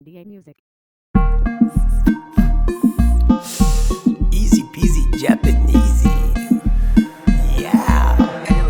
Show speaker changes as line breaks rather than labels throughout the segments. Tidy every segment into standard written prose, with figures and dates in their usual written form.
DA Music.
Easy peasy Japanesey. Yeah.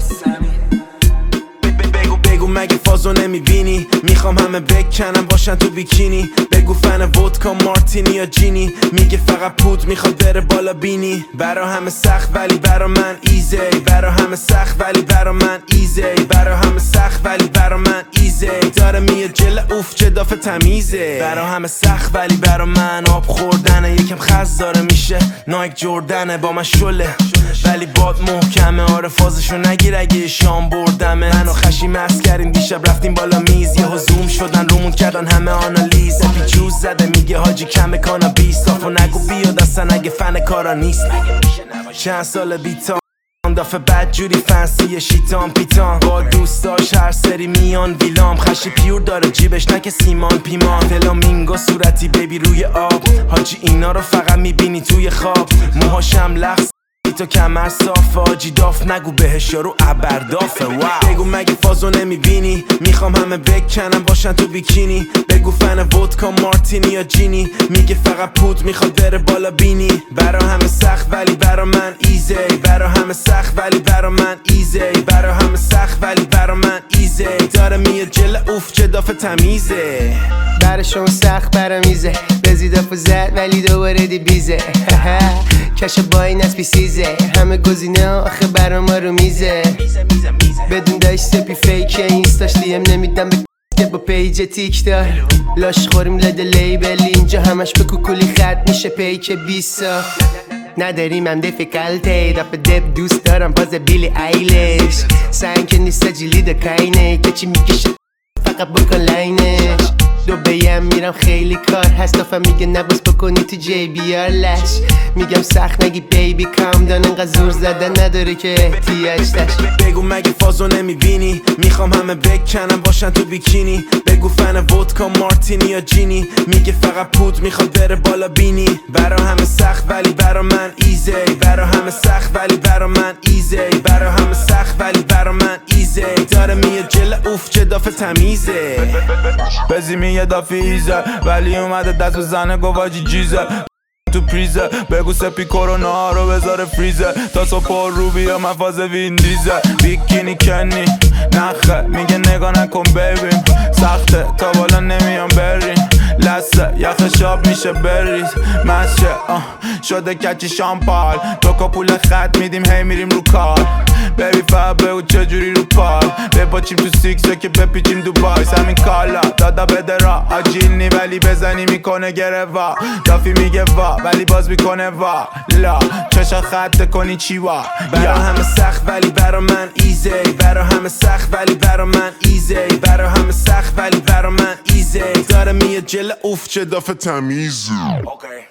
بگو مگه فازو نمیبینی؟ میخوام همه بکنم باشن تو بیکینی. بگو فن ودکا مارتینی یا جینی. میگه فقط پود میخواد بره بالا بینی. برا همه سخت ولی برا من ایزی. برا همه سخت ولی برا من ایزی. برا همه سخت ولی برا من ایزی. داره میاد جل اوف چه دافه تمیزه. برا همه سخت ولی برا من آب خوردنه. یکم خز داره میشه نایک جردنه با من شله ولی باد محکمه. آره فازشو نگیر اگه شام بردمه. منو خشی مست کردیم دیشب رفتیم بالا میز. یهو زوم شدن رومون کردن همه آنالیز. اپی جوز زده میگه حاجی کمه کانابیس. صافو نگو بیاد اصلا اگه فن کارا نیست. چند سال بیتام دافه بد جوری فنسی شیطان پیتان. با دوستاش هر سری میان ویلام. خشی پیور داره جیبش نه که سیمان پیمان. فلامینگو صورتی بیبی روی آب. حاجی اینا رو فقط میبینی توی خواب. موهاشم لخص تو کمر صافه. آجی داف نگو بهش یارو ابردافه. بگو مگه فازو نمیبینی؟ میخوام همه بکنم باشن تو بیکینی. بگو فن ودکا مارتینی یا جینی. میگه فقط پود میخواد بره بالا بینی. برا همه سخت ولی برا من ایزی. برا همه سخت ولی برا من ایزی. برا همه سخت ولی برا من ایزی. داره میاد جل اوف چه دافه تمیزه.
براشون سخت برام میزه. رزیدافو زد ولی دوباره دی بیزه. کش با این اسبی سیزه. همه گزینه آخه برا ما رو میزه. بدون داشت سپی فیکه. اینستاش لیم نمیدم به که با پیج تیک دار. لاش خوریم لده لیبل. اینجا همش به کوکولی خط میشه پیک 20 نداریم هم دیفیکالتی. داپ دب دوست دارم باز بیلی ایلش. سنگ که نیست جیلی دکاینه. کچی میکشه فقط بکن لاینش. دو بیم میرم خیلی کار هست. دافم میگه نباس بکنی تو جی بی آر لش. میگم سخت نگی بیبی کام دان. انقدر زور زدن نداره که احتیاج داشت.
بگو مگه فازو نمیبینی؟ میخوام همه بکنم باشن تو بیکینی. بگو فن ودکا مارتینی یا جینی. میگه فقط پود میخواد بره بالا بینی. برا همه سخت ولی برا من ایزی. برا همه سخت ولی برا من ایزی. برا همه سخت ولی برا من ایزی. داره میاد جل اوف چه دافه تمیزه.
بزی میگه دافیزه ولی اومده دست بزنه گواجی جیزه تو پریزه. بگو سپی کرونا رو بذاره فریزه. تا صبح رو بیا مفاز ویندیزه. بیکینی کنی نخه میگه نگاه نکن ببین. سخته تا بالا نمیام بریم. لسه یخ شاب میشه بریز. مسشه شده کچی شامپال. تو پول خط میدیم هی میریم رو کار. بیبی فقط بگو چجوری رو پای. بپاچیم تو سیکسه که بپیچیم دوبای. همین کالا دادا بده را آجیلنی ولی بزنی میکنه گره وا. دافی میگه وا ولی باز میکنه وا لا. چشا خط کنی چی وا.
برا همه سخت ولی برا من ایزی. برا همه سخت ولی برا من ایزی. برا همه سخت ولی برا من ایزی. داره میاد جل اوف چه دافه تمیزه.